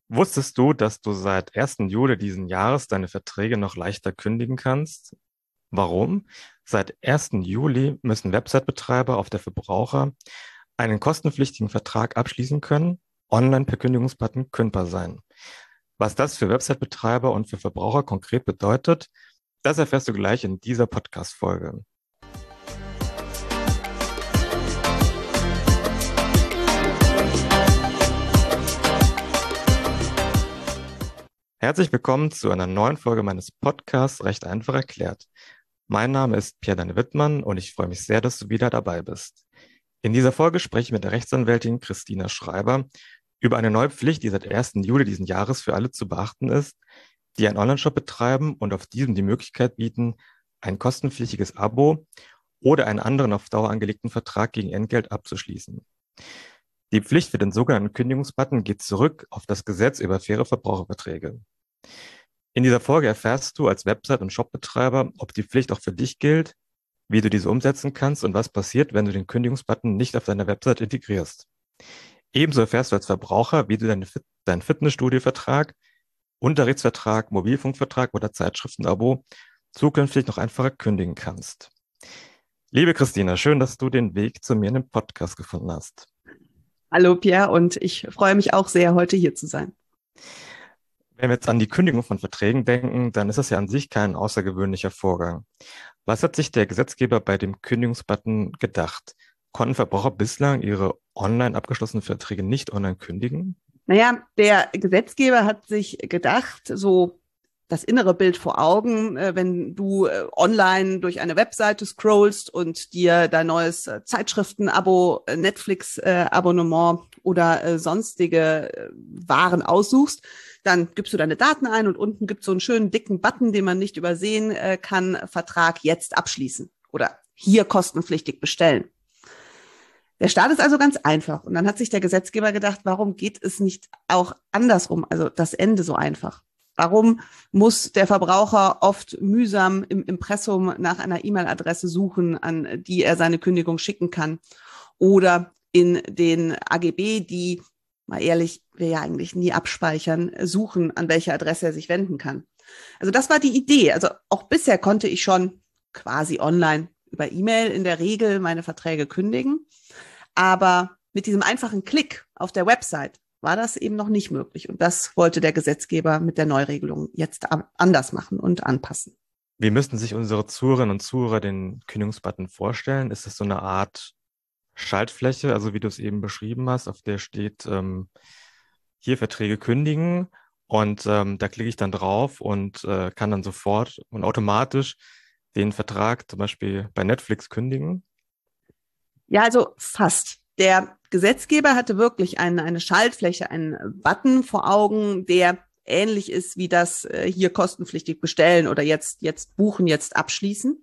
Wusstest du, dass du seit 1. Juli diesen Jahres deine Verträge noch leichter kündigen kannst? Warum? Seit 1. Juli müssen Website-Betreiber auf der Verbraucher einen kostenpflichtigen Vertrag abschließen können, online per Kündigungsbutton kündbar sein. Was das für Website-Betreiber und für Verbraucher konkret bedeutet, das erfährst du gleich in dieser Podcast-Folge. Herzlich willkommen zu einer neuen Folge meines Podcasts Recht einfach erklärt. Mein Name ist Pierre-Daniel Wittmann und ich freue mich sehr, dass du wieder dabei bist. In dieser Folge spreche ich mit der Rechtsanwältin Christina Schreiber über eine neue Pflicht, die seit 1. Juli diesen Jahres für alle zu beachten ist, die einen Onlineshop betreiben und auf diesem die Möglichkeit bieten, ein kostenpflichtiges Abo oder einen anderen auf Dauer angelegten Vertrag gegen Entgelt abzuschließen. Die Pflicht für den sogenannten Kündigungsbutton geht zurück auf das Gesetz über faire Verbraucherverträge. In dieser Folge erfährst du als Website- und Shopbetreiber, ob die Pflicht auch für dich gilt, wie du diese umsetzen kannst und was passiert, wenn du den Kündigungsbutton nicht auf deiner Website integrierst. Ebenso erfährst du als Verbraucher, wie du deinen Fitnessstudio-Vertrag, Unterrichtsvertrag, Mobilfunkvertrag oder Zeitschriftenabo zukünftig noch einfacher kündigen kannst. Liebe Christina, schön, dass du den Weg zu mir in den Podcast gefunden hast. Hallo Pierre, und ich freue mich auch sehr, heute hier zu sein. Wenn wir jetzt an die Kündigung von Verträgen denken, dann ist das ja an sich kein außergewöhnlicher Vorgang. Was hat sich der Gesetzgeber bei dem Kündigungsbutton gedacht? Konnten Verbraucher bislang ihre online abgeschlossenen Verträge nicht online kündigen? Naja, der Gesetzgeber hat sich gedacht, so das innere Bild vor Augen, wenn du online durch eine Webseite scrollst und dir dein neues Zeitschriftenabo, Netflix-Abonnement oder sonstige Waren aussuchst, dann gibst du deine Daten ein und unten gibt es so einen schönen dicken Button, den man nicht übersehen kann, Vertrag jetzt abschließen oder hier kostenpflichtig bestellen. Der Start ist also ganz einfach. Und dann hat sich der Gesetzgeber gedacht, warum geht es nicht auch andersrum, also das Ende so einfach? Warum muss der Verbraucher oft mühsam im Impressum nach einer E-Mail-Adresse suchen, an die er seine Kündigung schicken kann? Oder in den AGB, die, mal ehrlich, wir ja eigentlich nie abspeichern, suchen, an welche Adresse er sich wenden kann. Also das war die Idee. Also auch bisher konnte ich schon quasi online über E-Mail in der Regel meine Verträge kündigen. Aber mit diesem einfachen Klick auf der Website war das eben noch nicht möglich. Und das wollte der Gesetzgeber mit der Neuregelung jetzt anders machen und anpassen. Wie müssten sich unsere Zuhörerinnen und Zuhörer den Kündigungsbutton vorstellen? Ist es so eine Art Schaltfläche, also wie du es eben beschrieben hast, auf der steht hier Verträge kündigen und da klicke ich dann drauf und kann dann sofort und automatisch den Vertrag zum Beispiel bei Netflix kündigen? Ja, also fast. Der Gesetzgeber hatte wirklich eine Schaltfläche, einen Button vor Augen, der ähnlich ist wie das hier kostenpflichtig bestellen oder jetzt buchen, jetzt abschließen.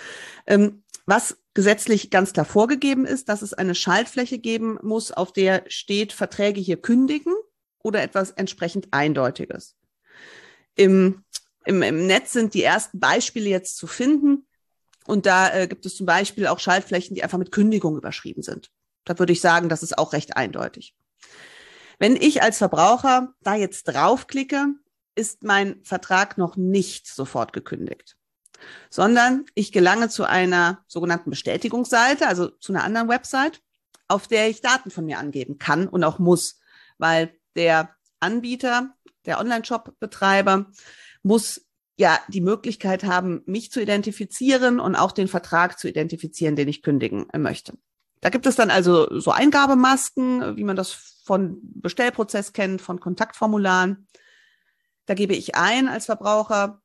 Was gesetzlich ganz klar vorgegeben ist, dass es eine Schaltfläche geben muss, auf der steht Verträge hier kündigen oder etwas entsprechend Eindeutiges. Im Netz sind die ersten Beispiele jetzt zu finden. Und da gibt es zum Beispiel auch Schaltflächen, die einfach mit Kündigung überschrieben sind. Da würde ich sagen, das ist auch recht eindeutig. Wenn ich als Verbraucher da jetzt draufklicke, ist mein Vertrag noch nicht sofort gekündigt, sondern ich gelange zu einer sogenannten Bestätigungsseite, also zu einer anderen Website, auf der ich Daten von mir angeben kann und auch muss, weil der Anbieter, der Online-Shop-Betreiber, muss ja die Möglichkeit haben, mich zu identifizieren und auch den Vertrag zu identifizieren, den ich kündigen möchte. Da gibt es dann also so Eingabemasken, wie man das von Bestellprozess kennt, von Kontaktformularen. Da gebe ich ein als Verbraucher,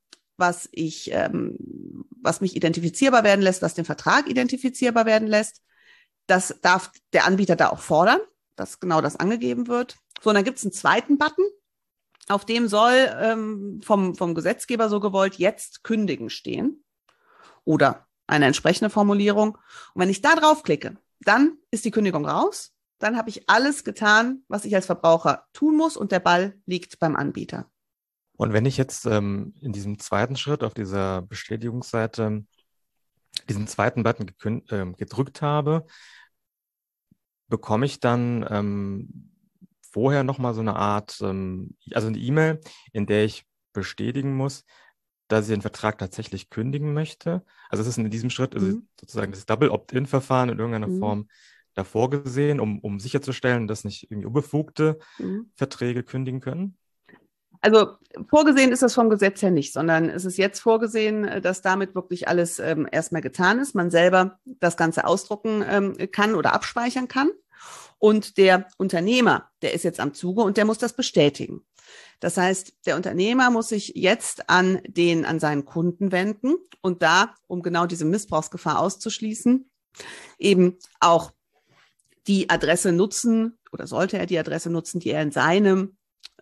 was mich identifizierbar werden lässt, was den Vertrag identifizierbar werden lässt. Das darf der Anbieter da auch fordern, dass genau das angegeben wird. So, und dann gibt es einen zweiten Button, auf dem soll vom Gesetzgeber so gewollt jetzt kündigen stehen oder eine entsprechende Formulierung. Und wenn ich da draufklicke, dann ist die Kündigung raus. Dann habe ich alles getan, was ich als Verbraucher tun muss und der Ball liegt beim Anbieter. Und wenn ich jetzt in diesem zweiten Schritt auf dieser Bestätigungsseite diesen zweiten Button gedrückt habe, bekomme ich dann vorher nochmal so eine Art, also eine E-Mail, in der ich bestätigen muss, dass ich den Vertrag tatsächlich kündigen möchte. Also es ist in diesem Schritt sozusagen das Double Opt-in-Verfahren in irgendeiner Form davor gesehen, um sicherzustellen, dass nicht irgendwie unbefugte Verträge kündigen können? Also vorgesehen ist das vom Gesetz her nicht, sondern es ist jetzt vorgesehen, dass damit wirklich alles erstmal getan ist. Man selber das Ganze ausdrucken kann oder abspeichern kann. Und der Unternehmer, der ist jetzt am Zuge und der muss das bestätigen. Das heißt, der Unternehmer muss sich jetzt an seinen Kunden wenden und da, um genau diese Missbrauchsgefahr auszuschließen, eben auch die Adresse nutzen oder sollte er die Adresse nutzen, die er in seinem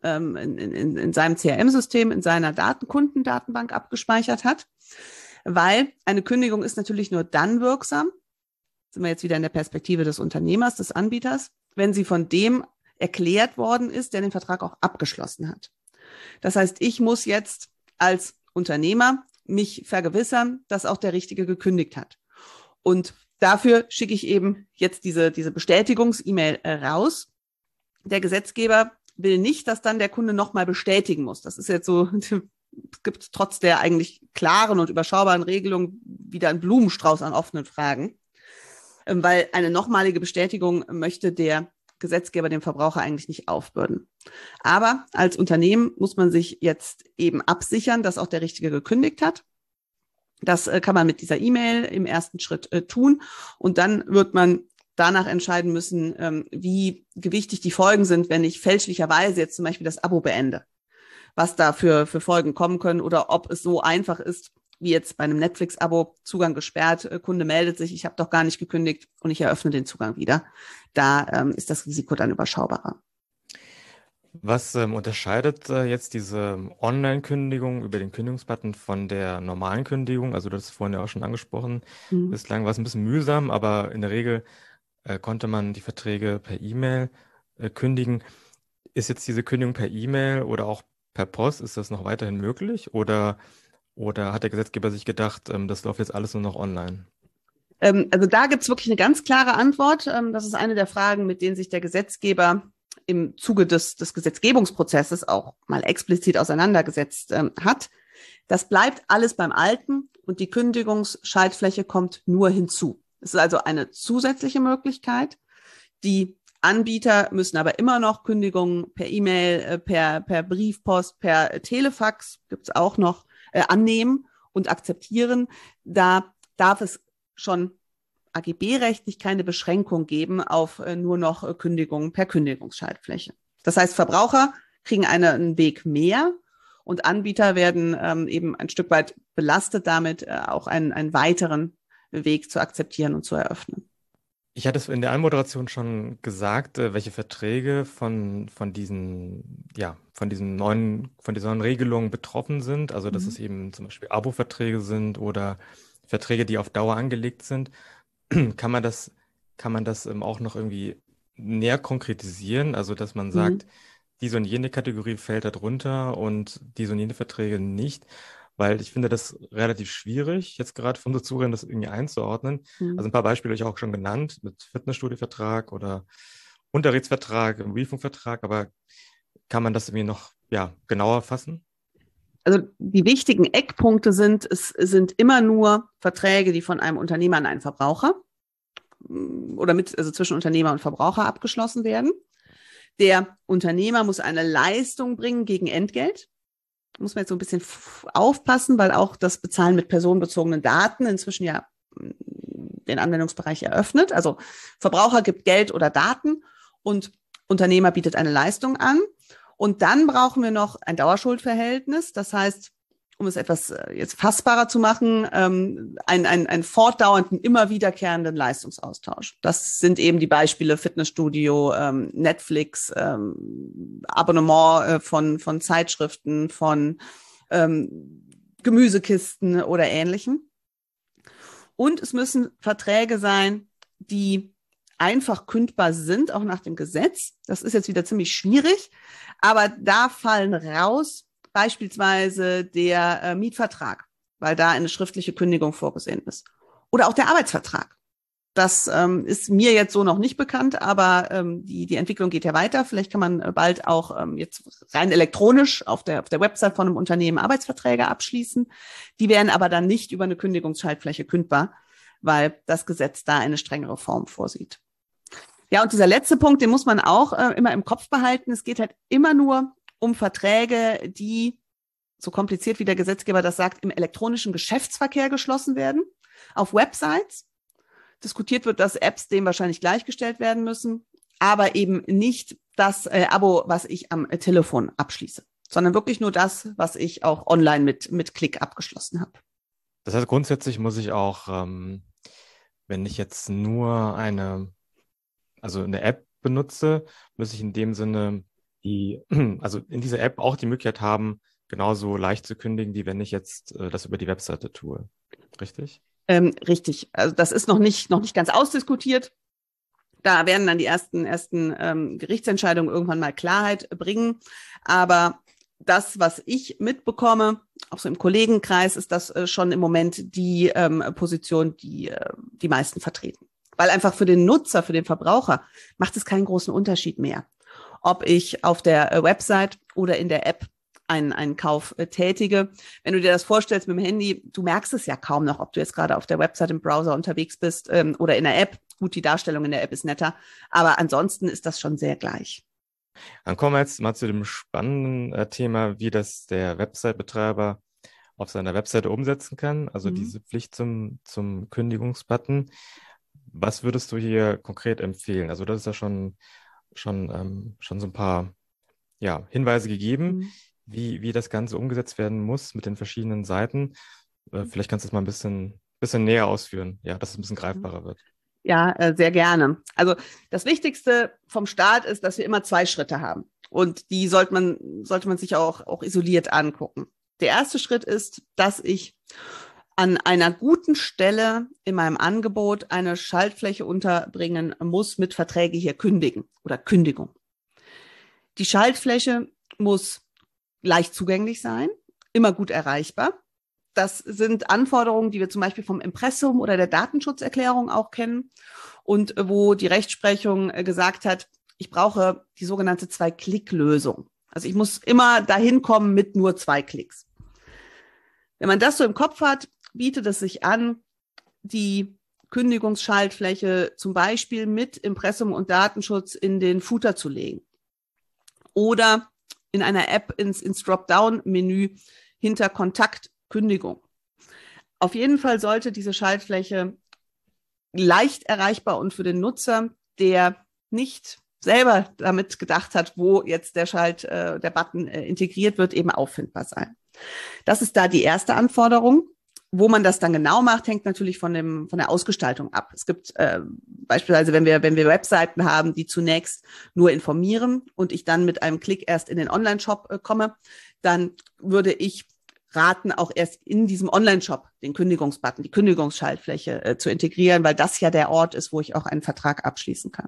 CRM-System, in seiner Kundendatenbank abgespeichert hat, weil eine Kündigung ist natürlich nur dann wirksam, sind wir jetzt wieder in der Perspektive des Unternehmers, des Anbieters, wenn sie von dem erklärt worden ist, der den Vertrag auch abgeschlossen hat. Das heißt, ich muss jetzt als Unternehmer mich vergewissern, dass auch der Richtige gekündigt hat. Und dafür schicke ich eben jetzt diese Bestätigungs-E-Mail raus. Der Gesetzgeber will nicht, dass dann der Kunde nochmal bestätigen muss. Das ist jetzt so, es gibt trotz der eigentlich klaren und überschaubaren Regelung wieder einen Blumenstrauß an offenen Fragen, weil eine nochmalige Bestätigung möchte der Gesetzgeber dem Verbraucher eigentlich nicht aufbürden. Aber als Unternehmen muss man sich jetzt eben absichern, dass auch der Richtige gekündigt hat. Das kann man mit dieser E-Mail im ersten Schritt tun. Und dann wird man danach entscheiden müssen, wie gewichtig die Folgen sind, wenn ich fälschlicherweise jetzt zum Beispiel das Abo beende. Was da für Folgen kommen können oder ob es so einfach ist, wie jetzt bei einem Netflix-Abo, Zugang gesperrt, Kunde meldet sich, ich habe doch gar nicht gekündigt und ich eröffne den Zugang wieder. Da ist das Risiko dann überschaubarer. Was unterscheidet jetzt diese Online-Kündigung über den Kündigungsbutton von der normalen Kündigung? Also du hast es vorhin ja auch schon angesprochen. Bislang war es ein bisschen mühsam, aber in der Regel konnte man die Verträge per E-Mail kündigen. Ist jetzt diese Kündigung per E-Mail oder auch per Post, ist das noch weiterhin möglich? Oder hat der Gesetzgeber sich gedacht, das läuft jetzt alles nur noch online? Also da gibt es wirklich eine ganz klare Antwort. Das ist eine der Fragen, mit denen sich der Gesetzgeber im Zuge des Gesetzgebungsprozesses auch mal explizit auseinandergesetzt hat. Das bleibt alles beim Alten und die Kündigungsschaltfläche kommt nur hinzu. Es ist also eine zusätzliche Möglichkeit. Die Anbieter müssen aber immer noch Kündigungen per E-Mail, per Briefpost, per Telefax, gibt es auch noch, annehmen und akzeptieren. Da darf es schon AGB-rechtlich keine Beschränkung geben auf nur noch Kündigungen per Kündigungsschaltfläche. Das heißt, Verbraucher kriegen einen Weg mehr und Anbieter werden eben ein Stück weit belastet damit, auch einen weiteren Weg zu akzeptieren und zu eröffnen. Ich hatte es in der Anmoderation schon gesagt, welche Verträge von diesen neuen Regelungen betroffen sind. Also, dass es eben zum Beispiel Abo-Verträge sind oder Verträge, die auf Dauer angelegt sind. Kann man das auch noch irgendwie näher konkretisieren? Also, dass man sagt, diese und jene Kategorie fällt da drunter und diese und jene Verträge nicht. Weil ich finde das relativ schwierig, jetzt gerade von unseren Zuhörern das irgendwie einzuordnen. Also ein paar Beispiele habe ich auch schon genannt, mit Fitnessstudio-Vertrag oder Unterrichtsvertrag, Briefingvertrag, aber kann man das irgendwie noch genauer fassen? Also die wichtigen Eckpunkte sind, es sind immer nur Verträge, die von einem Unternehmer an einen Verbraucher oder also zwischen Unternehmer und Verbraucher abgeschlossen werden. Der Unternehmer muss eine Leistung bringen gegen Entgelt. Muss man jetzt so ein bisschen aufpassen, weil auch das Bezahlen mit personenbezogenen Daten inzwischen ja den Anwendungsbereich eröffnet. Also Verbraucher gibt Geld oder Daten und Unternehmer bietet eine Leistung an. Und dann brauchen wir noch ein Dauerschuldverhältnis. Das heißt, um es etwas jetzt fassbarer zu machen, einen fortdauernden, immer wiederkehrenden Leistungsaustausch. Das sind eben die Beispiele Fitnessstudio, Netflix, Abonnement von Zeitschriften, von Gemüsekisten oder Ähnlichem. Und es müssen Verträge sein, die einfach kündbar sind, auch nach dem Gesetz. Das ist jetzt wieder ziemlich schwierig, aber da fallen raus beispielsweise der Mietvertrag, weil da eine schriftliche Kündigung vorgesehen ist. Oder auch der Arbeitsvertrag. Das ist mir jetzt so noch nicht bekannt, aber die Entwicklung geht ja weiter. Vielleicht kann man bald auch jetzt rein elektronisch auf der Website von einem Unternehmen Arbeitsverträge abschließen. Die werden aber dann nicht über eine Kündigungsschaltfläche kündbar, weil das Gesetz da eine strengere Form vorsieht. Ja, und dieser letzte Punkt, den muss man auch immer im Kopf behalten. Es geht halt immer nur um Verträge, die, so kompliziert wie der Gesetzgeber das sagt, im elektronischen Geschäftsverkehr geschlossen werden, auf Websites. Diskutiert wird, dass Apps dem wahrscheinlich gleichgestellt werden müssen, aber eben nicht das Abo, was ich am Telefon abschließe, sondern wirklich nur das, was ich auch online mit Klick abgeschlossen habe. Das heißt, grundsätzlich muss ich auch, wenn ich jetzt nur eine App benutze, muss ich in dem Sinne also in dieser App auch die Möglichkeit haben, genauso leicht zu kündigen, wie wenn ich jetzt das über die Webseite tue. Richtig? Richtig. Also das ist noch nicht ganz ausdiskutiert. Da werden dann die ersten Gerichtsentscheidungen irgendwann mal Klarheit bringen. Aber das, was ich mitbekomme, auch so im Kollegenkreis, ist das schon im Moment die Position, die die meisten vertreten. Weil einfach für den Nutzer, für den Verbraucher macht es keinen großen Unterschied mehr, ob ich auf der Website oder in der App einen Kauf tätige. Wenn du dir das vorstellst mit dem Handy, du merkst es ja kaum noch, ob du jetzt gerade auf der Website im Browser unterwegs bist oder in der App. Gut, die Darstellung in der App ist netter, aber ansonsten ist das schon sehr gleich. Dann kommen wir jetzt mal zu dem spannenden Thema, wie das der Website-Betreiber auf seiner Webseite umsetzen kann, also diese Pflicht zum Kündigungsbutton. Was würdest du hier konkret empfehlen? Also das ist ja schon so ein paar Hinweise gegeben, wie das Ganze umgesetzt werden muss mit den verschiedenen Seiten. Vielleicht kannst du es mal ein bisschen näher ausführen, ja, dass es ein bisschen greifbarer wird. Ja, sehr gerne. Also das Wichtigste vom Start ist, dass wir immer 2 Schritte haben. Und die sollte man sich auch isoliert angucken. Der erste Schritt ist, dass ich an einer guten Stelle in meinem Angebot eine Schaltfläche unterbringen muss mit Verträge hier kündigen oder Kündigung. Die Schaltfläche muss leicht zugänglich sein, immer gut erreichbar. Das sind Anforderungen, die wir zum Beispiel vom Impressum oder der Datenschutzerklärung auch kennen und wo die Rechtsprechung gesagt hat, ich brauche die sogenannte 2-Klick-Lösung. Also ich muss immer dahin kommen mit nur 2 Klicks. Wenn man das so im Kopf hat, bietet es sich an, die Kündigungsschaltfläche zum Beispiel mit Impressum und Datenschutz in den Footer zu legen oder in einer App ins Dropdown-Menü hinter Kontakt Kündigung. Auf jeden Fall sollte diese Schaltfläche leicht erreichbar und für den Nutzer, der nicht selber damit gedacht hat, wo jetzt der Button integriert wird, eben auffindbar sein. Das ist da die erste Anforderung. Wo man das dann genau macht, hängt natürlich von der Ausgestaltung ab. Es gibt beispielsweise, wenn wir Webseiten haben, die zunächst nur informieren und ich dann mit einem Klick erst in den Online-Shop komme, dann würde ich raten, auch erst in diesem Online-Shop den Kündigungsbutton, die Kündigungsschaltfläche zu integrieren, weil das ja der Ort ist, wo ich auch einen Vertrag abschließen kann.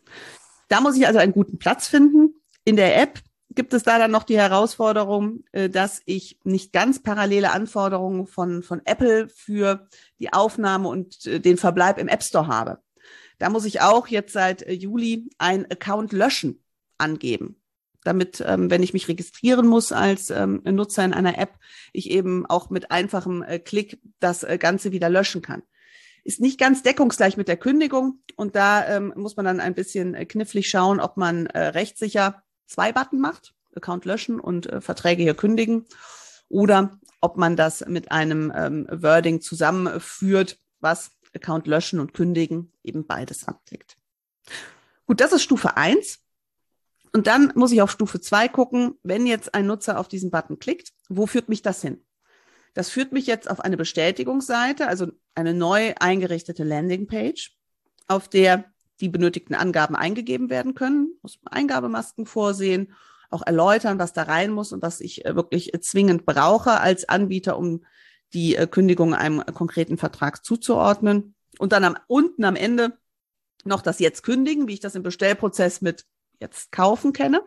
Da muss ich also einen guten Platz finden. In der App gibt es da dann noch die Herausforderung, dass ich nicht ganz parallele Anforderungen von Apple für die Aufnahme und den Verbleib im App Store habe. Da muss ich auch jetzt seit Juli einen Account löschen angeben, damit, wenn ich mich registrieren muss als Nutzer in einer App, ich eben auch mit einfachem Klick das Ganze wieder löschen kann. Ist nicht ganz deckungsgleich mit der Kündigung und da muss man dann ein bisschen knifflig schauen, ob man rechtssicher 2 Button macht, Account löschen und Verträge hier kündigen, oder ob man das mit einem Wording zusammenführt, was Account löschen und kündigen eben beides abdeckt. Gut, das ist Stufe 1. Und dann muss ich auf Stufe 2 gucken, wenn jetzt ein Nutzer auf diesen Button klickt, wo führt mich das hin? Das führt mich jetzt auf eine Bestätigungsseite, also eine neu eingerichtete Landingpage, auf der die benötigten Angaben eingegeben werden können, muss Eingabemasken vorsehen, auch erläutern, was da rein muss und was ich wirklich zwingend brauche als Anbieter, um die Kündigung einem konkreten Vertrag zuzuordnen. Und dann unten am Ende noch das Jetzt kündigen, wie ich das im Bestellprozess mit Jetzt kaufen kenne.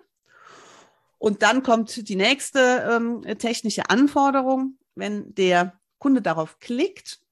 Und dann kommt die nächste technische Anforderung. Wenn der Kunde darauf klickt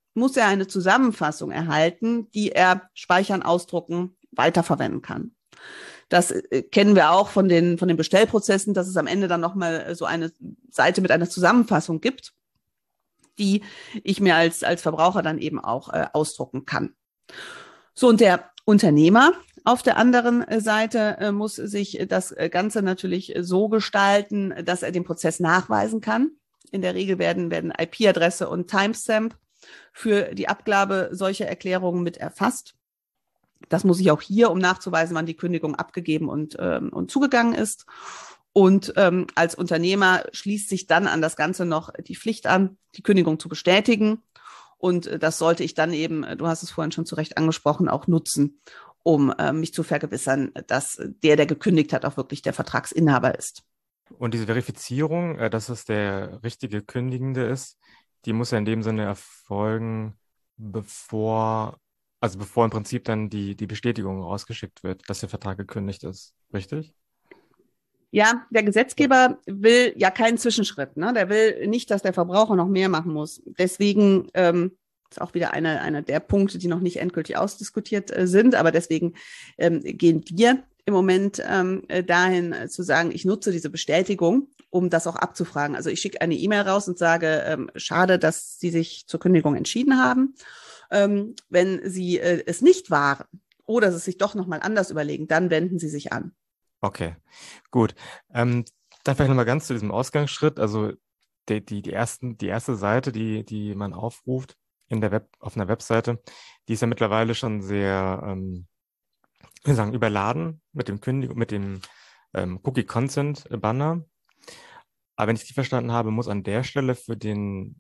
muss er eine Zusammenfassung erhalten, die er speichern, ausdrucken, weiterverwenden kann. Das kennen wir auch von den Bestellprozessen, dass es am Ende dann nochmal so eine Seite mit einer Zusammenfassung gibt, die ich mir als Verbraucher dann eben auch ausdrucken kann. So, und der Unternehmer auf der anderen Seite muss sich das Ganze natürlich so gestalten, dass er den Prozess nachweisen kann. In der Regel werden IP-Adresse und Timestamp für die Abgabe solcher Erklärungen mit erfasst. Das muss ich auch hier, um nachzuweisen, wann die Kündigung abgegeben und zugegangen ist. Und als Unternehmer schließt sich dann an das Ganze noch die Pflicht an, die Kündigung zu bestätigen. Und das sollte ich dann eben, du hast es vorhin schon zu Recht angesprochen, auch nutzen, um mich zu vergewissern, dass der gekündigt hat, auch wirklich der Vertragsinhaber ist. Und diese Verifizierung, dass es der richtige Kündigende ist, die muss ja in dem Sinne erfolgen, bevor im Prinzip dann die Bestätigung rausgeschickt wird, dass der Vertrag gekündigt ist. Richtig? Ja, der Gesetzgeber will ja keinen Zwischenschritt. Ne? Der will nicht, dass der Verbraucher noch mehr machen muss. Deswegen ist auch wieder einer der Punkte, die noch nicht endgültig ausdiskutiert sind. Aber deswegen gehen wir im Moment dahin zu sagen, ich nutze diese Bestätigung, um das auch abzufragen. Also ich schicke eine E-Mail raus und sage, schade, dass Sie sich zur Kündigung entschieden haben. Wenn Sie es nicht waren oder es sich doch nochmal anders überlegen, dann wenden Sie sich an. Okay, gut. Dann vielleicht nochmal ganz zu diesem Ausgangsschritt. Also die erste Seite, die man aufruft auf einer Webseite, die ist ja mittlerweile schon sehr, wir sagen, überladen mit dem Cookie Consent Banner. Aber wenn ich die verstanden habe, muss an der Stelle für den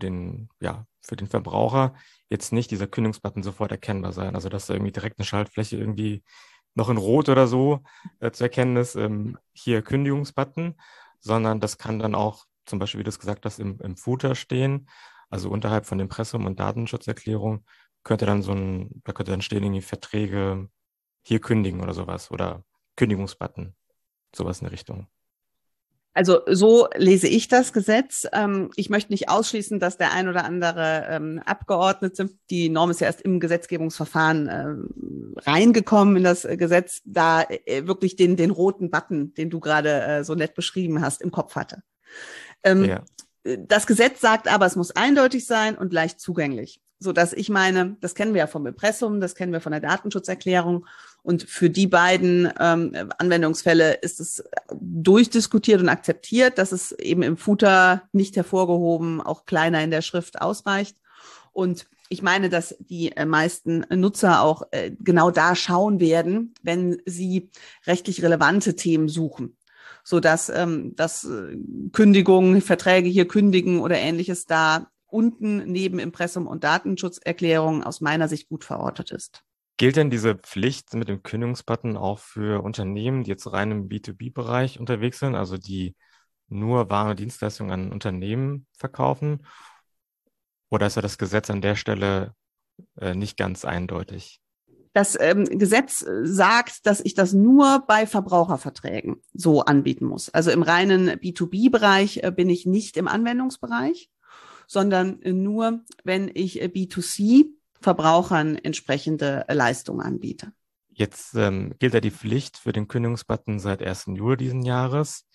Verbraucher jetzt nicht dieser Kündigungsbutton sofort erkennbar sein. Also dass da irgendwie direkt eine Schaltfläche irgendwie noch in Rot oder so zu erkennen ist, hier Kündigungsbutton, sondern das kann dann auch zum Beispiel, wie du es gesagt hast, im Footer stehen, also unterhalb von Impressum und Datenschutzerklärung, könnte dann stehen irgendwie Verträge hier kündigen oder sowas oder Kündigungsbutton, sowas in der Richtung. Also so lese ich das Gesetz. Ich möchte nicht ausschließen, dass der ein oder andere Abgeordnete, die Norm ist ja erst im Gesetzgebungsverfahren reingekommen in das Gesetz, da wirklich den roten Button, den du gerade so nett beschrieben hast, im Kopf hatte. Ja. Das Gesetz sagt aber, es muss eindeutig sein und leicht zugänglich, sodass ich meine, das kennen wir ja vom Impressum, das kennen wir von der Datenschutzerklärung. Und für die beiden Anwendungsfälle ist es durchdiskutiert und akzeptiert, dass es eben im Footer nicht hervorgehoben, auch kleiner in der Schrift ausreicht. Und ich meine, dass die meisten Nutzer auch genau da schauen werden, wenn sie rechtlich relevante Themen suchen, sodass Kündigungen, Verträge hier kündigen oder Ähnliches da unten neben Impressum und Datenschutzerklärung aus meiner Sicht gut verortet ist. Gilt denn diese Pflicht mit dem Kündigungsbutton auch für Unternehmen, die jetzt rein im B2B-Bereich unterwegs sind, also die nur Waren und Dienstleistungen an Unternehmen verkaufen? Oder ist ja das Gesetz an der Stelle nicht ganz eindeutig? Das Gesetz sagt, dass ich das nur bei Verbraucherverträgen so anbieten muss. Also im reinen B2B-Bereich bin ich nicht im Anwendungsbereich, sondern nur, wenn ich B2C Verbrauchern entsprechende Leistungen anbiete. Jetzt gilt ja die Pflicht für den Kündigungsbutton seit 1. Juli diesen Jahres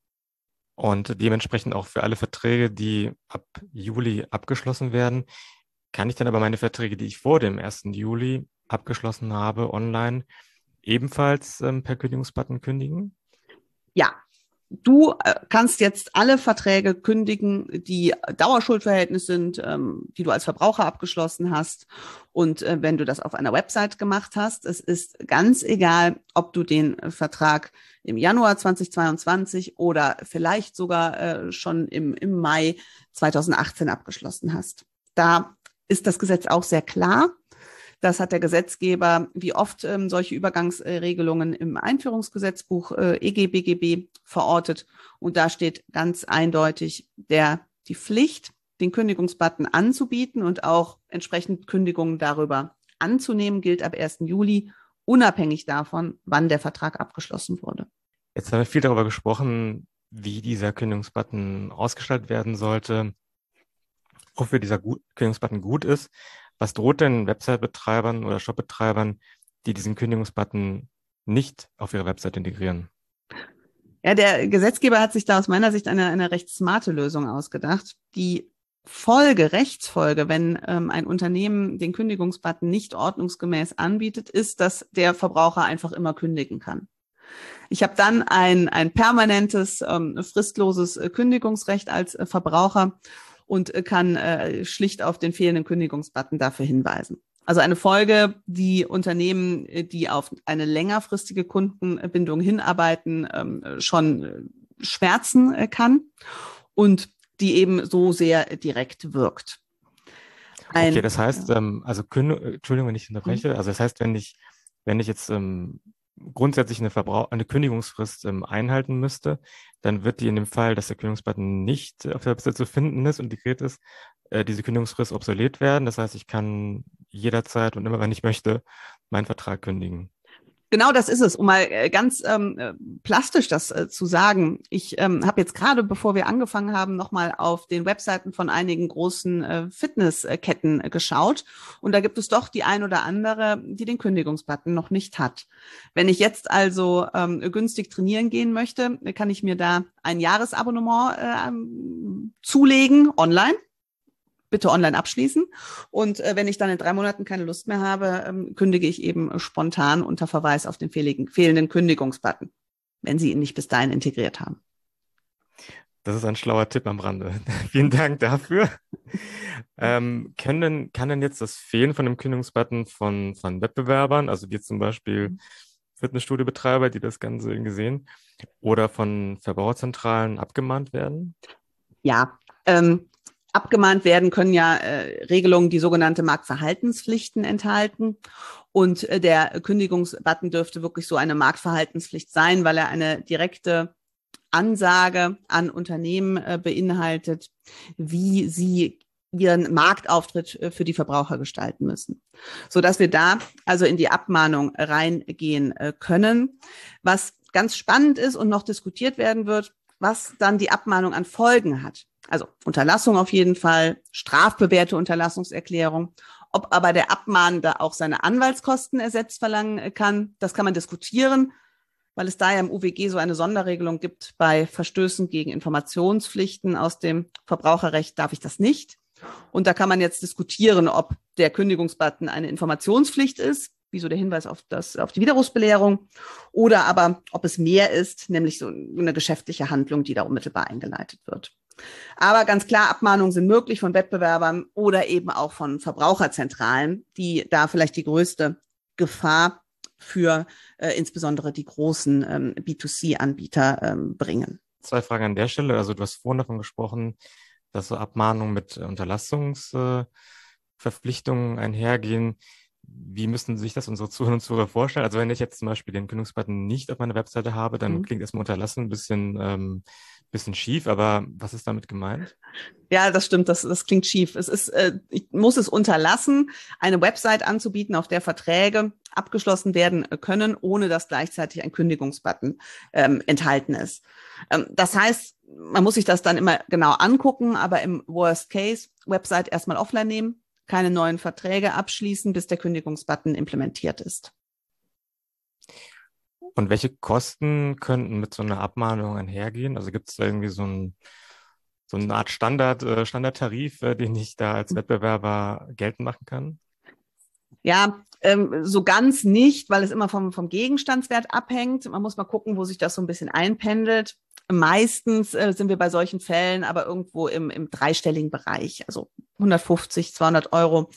und dementsprechend auch für alle Verträge, die ab Juli abgeschlossen werden. Kann ich dann aber meine Verträge, die ich vor dem 1. Juli abgeschlossen habe, online ebenfalls per Kündigungsbutton kündigen? Ja. Du kannst jetzt alle Verträge kündigen, die Dauerschuldverhältnis sind, die du als Verbraucher abgeschlossen hast. Und wenn du das auf einer Website gemacht hast, es ist ganz egal, ob du den Vertrag im Januar 2022 oder vielleicht sogar schon im Mai 2018 abgeschlossen hast. Da ist das Gesetz auch sehr klar. Das hat der Gesetzgeber wie oft solche Übergangsregelungen im Einführungsgesetzbuch EG-BGB verortet. Und da steht ganz eindeutig die Pflicht, den Kündigungsbutton anzubieten und auch entsprechend Kündigungen darüber anzunehmen, gilt ab 1. Juli, unabhängig davon, wann der Vertrag abgeschlossen wurde. Jetzt haben wir viel darüber gesprochen, wie dieser Kündigungsbutton ausgestaltet werden sollte. wofür dieser Kündigungsbutton gut ist. Was droht denn Website-Betreibern oder Shop-Betreibern, die diesen Kündigungsbutton nicht auf ihre Website integrieren? Ja, der Gesetzgeber hat sich da aus meiner Sicht eine recht smarte Lösung ausgedacht. Die Rechtsfolge, wenn ein Unternehmen den Kündigungsbutton nicht ordnungsgemäß anbietet, ist, dass der Verbraucher einfach immer kündigen kann. Ich habe dann ein permanentes, fristloses Kündigungsrecht als Verbraucher und kann schlicht auf den fehlenden Kündigungsbutton dafür hinweisen. Also eine Folge, die Unternehmen, die auf eine längerfristige Kundenbindung hinarbeiten, schon schmerzen kann und die eben so sehr direkt wirkt. Okay, das heißt, also Entschuldigung, wenn ich unterbreche, also das heißt, wenn ich jetzt grundsätzlich eine Kündigungsfrist einhalten müsste, dann wird die in dem Fall, dass der Kündigungsbutton nicht auf der Website zu finden ist und integriert ist, diese Kündigungsfrist obsolet werden. Das heißt, ich kann jederzeit und immer, wenn ich möchte, meinen Vertrag kündigen. Genau, das ist es, um mal ganz plastisch das zu sagen. Ich habe jetzt gerade, bevor wir angefangen haben, nochmal auf den Webseiten von einigen großen Fitnessketten geschaut. Und da gibt es doch die ein oder andere, die den Kündigungsbutton noch nicht hat. Wenn ich jetzt also günstig trainieren gehen möchte, kann ich mir da ein Jahresabonnement zulegen, online. Bitte online abschließen. Und wenn ich dann in 3 Monaten keine Lust mehr habe, kündige ich eben spontan unter Verweis auf den fehlenden Kündigungsbutton, wenn Sie ihn nicht bis dahin integriert haben. Das ist ein schlauer Tipp am Rande. Vielen Dank dafür. Kann denn jetzt das Fehlen von dem Kündigungsbutton von Wettbewerbern, also wie zum Beispiel Fitnessstudiobetreiber, die das Ganze irgendwie sehen, oder von Verbraucherzentralen abgemahnt werden? Ja, abgemahnt werden können ja Regelungen, die sogenannte Marktverhaltenspflichten enthalten. Und der Kündigungsbutton dürfte wirklich so eine Marktverhaltenspflicht sein, weil er eine direkte Ansage an Unternehmen beinhaltet, wie sie ihren Marktauftritt für die Verbraucher gestalten müssen, sodass wir da also in die Abmahnung reingehen können. Was ganz spannend ist und noch diskutiert werden wird, was dann die Abmahnung an Folgen hat. Also Unterlassung auf jeden Fall, strafbewährte Unterlassungserklärung. Ob aber der Abmahnende auch seine Anwaltskosten ersetzt verlangen kann, das kann man diskutieren, weil es da ja im UWG so eine Sonderregelung gibt. Bei Verstößen gegen Informationspflichten aus dem Verbraucherrecht darf ich das nicht. Und da kann man jetzt diskutieren, ob der Kündigungsbutton eine Informationspflicht ist, wie so der Hinweis auf die Widerrufsbelehrung, oder aber ob es mehr ist, nämlich so eine geschäftliche Handlung, die da unmittelbar eingeleitet wird. Aber ganz klar, Abmahnungen sind möglich von Wettbewerbern oder eben auch von Verbraucherzentralen, die da vielleicht die größte Gefahr für insbesondere die großen B2C-Anbieter bringen. 2 Fragen an der Stelle. Also du hast vorhin davon gesprochen, dass so Abmahnungen mit Unterlassungsverpflichtungen einhergehen. Wie müssten sich das unsere Zuhörer und Zuhörer vorstellen? Also wenn ich jetzt zum Beispiel den Kündigungsbutton nicht auf meiner Webseite habe, dann klingt erstmal Unterlassen ein bisschen schief, aber was ist damit gemeint? Ja, das stimmt, das klingt schief. Ich muss es unterlassen, eine Website anzubieten, auf der Verträge abgeschlossen werden können, ohne dass gleichzeitig ein Kündigungsbutton enthalten ist. Das heißt, man muss sich das dann immer genau angucken, aber im Worst Case Website erstmal offline nehmen, keine neuen Verträge abschließen, bis der Kündigungsbutton implementiert ist. Und welche Kosten könnten mit so einer Abmahnung einhergehen? Also gibt es da irgendwie so eine Art Standardtarif, den ich da als Wettbewerber geltend machen kann? Ja, so ganz nicht, weil es immer vom Gegenstandswert abhängt. Man muss mal gucken, wo sich das so ein bisschen einpendelt. Meistens sind wir bei solchen Fällen aber irgendwo im dreistelligen Bereich, also 150, 200 Euro.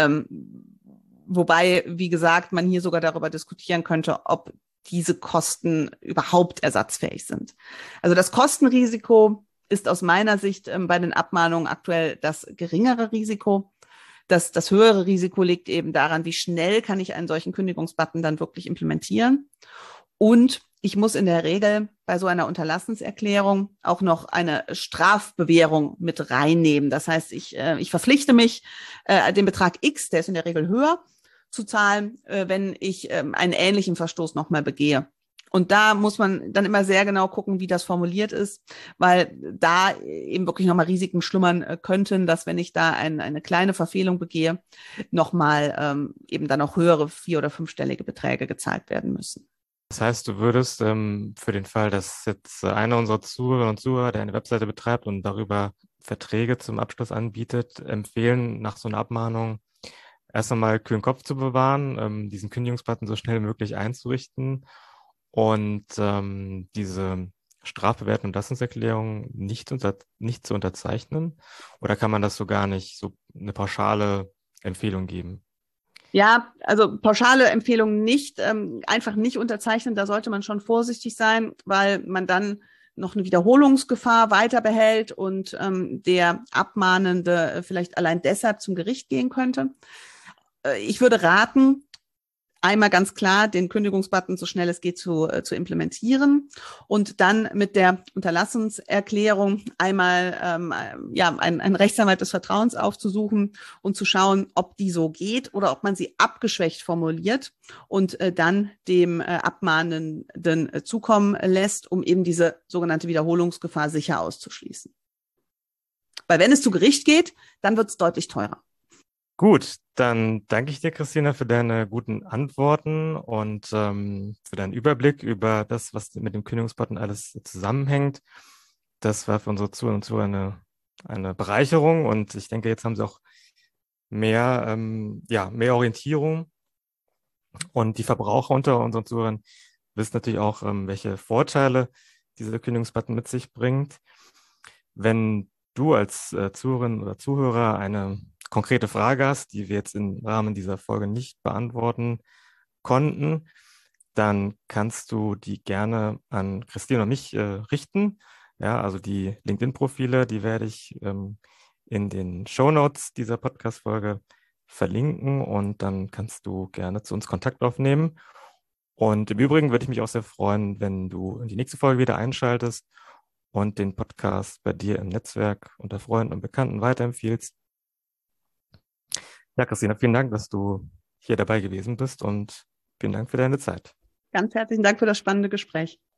Wobei, wie gesagt, man hier sogar darüber diskutieren könnte, ob diese Kosten überhaupt ersatzfähig sind. Also das Kostenrisiko ist aus meiner Sicht bei den Abmahnungen aktuell das geringere Risiko. Das höhere Risiko liegt eben daran, wie schnell kann ich einen solchen Kündigungsbutton dann wirklich implementieren. Und ich muss in der Regel bei so einer Unterlassenserklärung auch noch eine Strafbewährung mit reinnehmen. Das heißt, ich verpflichte mich, den Betrag X, der ist in der Regel höher, zu zahlen, wenn ich einen ähnlichen Verstoß nochmal begehe. Und da muss man dann immer sehr genau gucken, wie das formuliert ist, weil da eben wirklich nochmal Risiken schlummern könnten, dass wenn ich da eine kleine Verfehlung begehe, nochmal eben dann auch höhere 4- oder 5-stellige Beträge gezahlt werden müssen. Das heißt, du würdest für den Fall, dass jetzt einer unserer Zuhörerinnen und Zuhörer, der eine Webseite betreibt und darüber Verträge zum Abschluss anbietet, empfehlen, nach so einer Abmahnung erst einmal kühlen Kopf zu bewahren, diesen Kündigungsbutton so schnell wie möglich einzurichten und diese Strafbewertung und Belastungserklärung nicht zu unterzeichnen? Oder kann man das so gar nicht so eine pauschale Empfehlung geben? Ja, also pauschale Empfehlungen nicht, einfach nicht unterzeichnen. Da sollte man schon vorsichtig sein, weil man dann noch eine Wiederholungsgefahr weiter behält und der Abmahnende vielleicht allein deshalb zum Gericht gehen könnte. Ich würde raten, einmal ganz klar den Kündigungsbutton so schnell es geht zu implementieren und dann mit der Unterlassungserklärung einmal einen Rechtsanwalt des Vertrauens aufzusuchen und zu schauen, ob die so geht oder ob man sie abgeschwächt formuliert und dann dem Abmahnenden zukommen lässt, um eben diese sogenannte Wiederholungsgefahr sicher auszuschließen. Weil wenn es zu Gericht geht, dann wird es deutlich teurer. Gut, dann danke ich dir, Christina, für deine guten Antworten und für deinen Überblick über das, was mit dem Kündigungsbutton alles zusammenhängt. Das war für unsere Zuhörer und Zuhörer eine Bereicherung und ich denke, jetzt haben sie auch mehr Orientierung und die Verbraucher unter unseren Zuhörern wissen natürlich auch, welche Vorteile dieser Kündigungsbutton mit sich bringt. Wenn du als Zuhörerin oder Zuhörer eine konkrete Frage hast, die wir jetzt im Rahmen dieser Folge nicht beantworten konnten, dann kannst du die gerne an Christine und mich richten. Ja, also die LinkedIn-Profile, die werde ich in den Shownotes dieser Podcast-Folge verlinken und dann kannst du gerne zu uns Kontakt aufnehmen. Und im Übrigen würde ich mich auch sehr freuen, wenn du in die nächste Folge wieder einschaltest und den Podcast bei dir im Netzwerk unter Freunden und Bekannten weiterempfiehlst. Ja, Christina, vielen Dank, dass du hier dabei gewesen bist und vielen Dank für deine Zeit. Ganz herzlichen Dank für das spannende Gespräch.